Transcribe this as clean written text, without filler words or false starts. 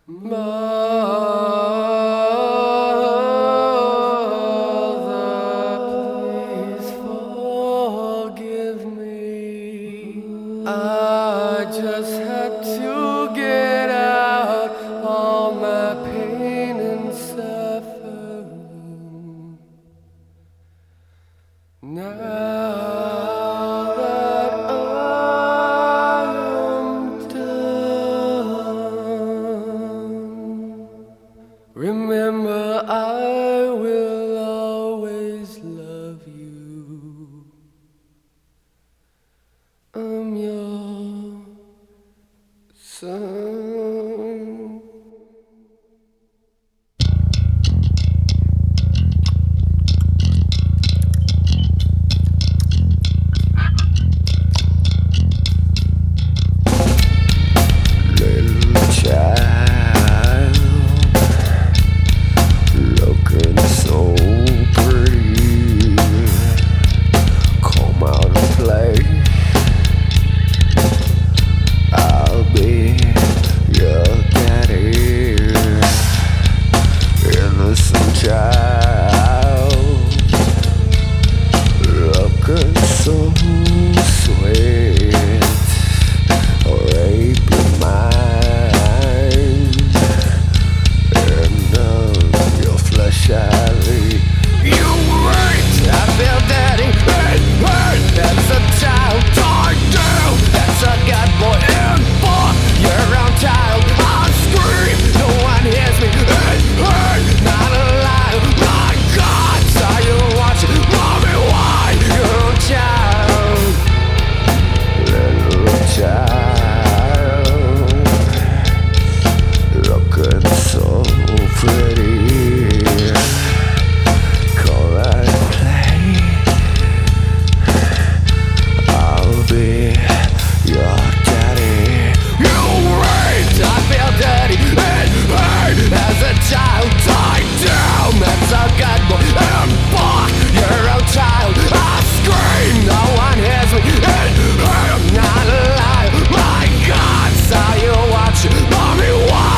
Mother, please forgive me. I just had to get out all my pain and suffering. Now that I am done, remember I will always love you. I'm your son. Child, looking so pretty, come out and play. I'll be your daddy, innocent child, looking so sweet, rape your mind. Your flesh I lead. You right, I feel daddy. Hey, that's a child. Talk down, that's a god boy. And fuck your own child. I scream, no one hears me. Hey, not alive. My God, saw you watching. Mommy, why your own child? Little child, looking so pretty, come and play. I'll be your daddy. You right, I feel dirty and hurt as a child. Tied down, that's a god boy. And fuck your own child. I scream, no one hears me. And I'm not alive. My God, saw you watching. Mommy, why?